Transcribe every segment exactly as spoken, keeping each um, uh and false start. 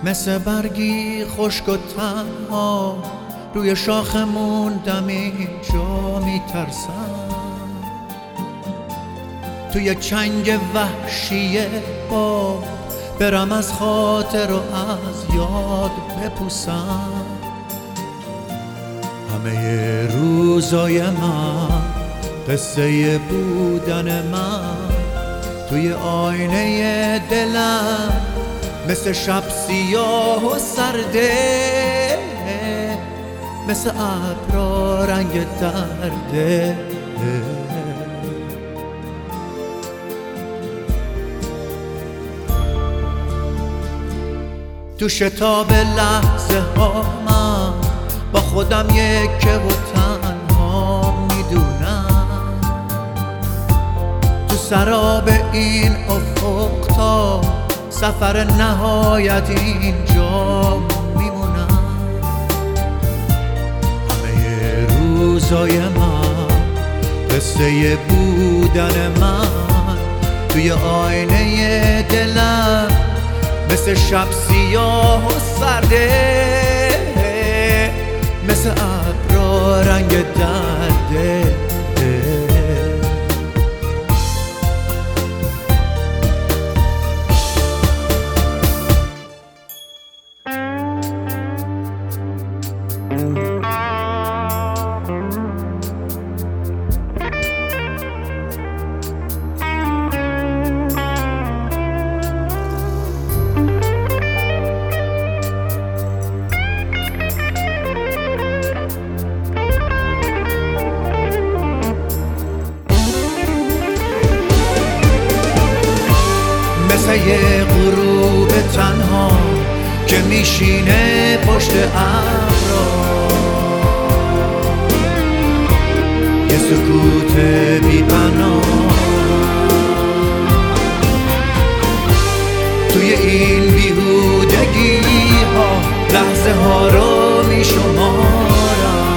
مثل برگی خشک و تنها روی شاخ موندم اینجا میترسم توی چنگ وحشی باد برم از خاطر و از یاد بپوسم همه روزای من قصه بودن من توی آینه دلم مثل شب سیاه و سرده مثل ابرا رنگ درده تو شتاب لحظه ها من با خودم یکه و تنها میدونم تو سراب این افق تا سفر نهایت اینجا میمونم همه روزای من قصه بودن من توی آینه دلم مثل شب سیاه و سرده مثل ابرا رنگ درده مثل یه غروب تنها که میشینه پشت ابرا یه سکوت بی پناه توی این بیهودگی ها لحظه ها رو میشمارم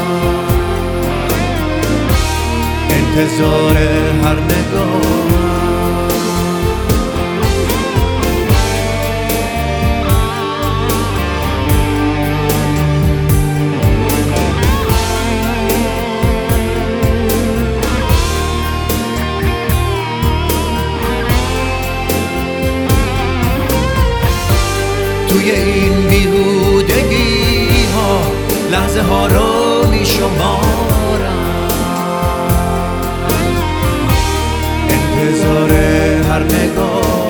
انتظار هر نگاه توی این بیهودگی ها لحظه ها رو می شمارم انتظار هر نگاهم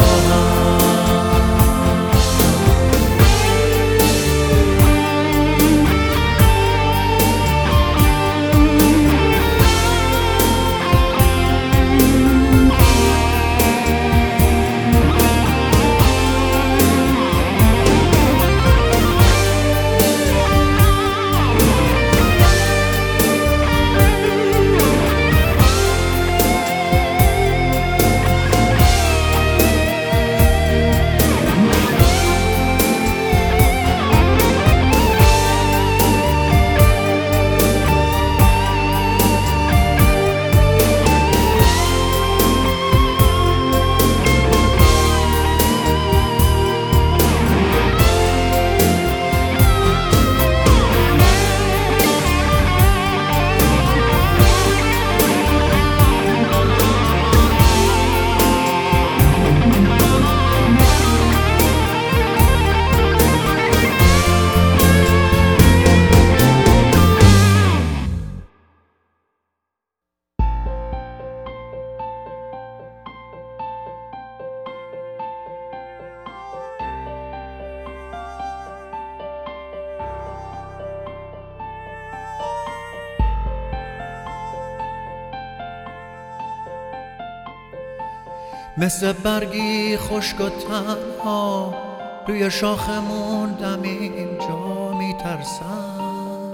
مثل برگی خشک و تنها روی شاخ موندم اینجا میترسم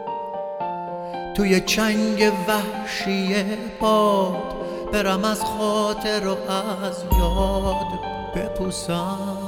توی چنگ وحشی باد برم از خاطر و از یاد بپوسم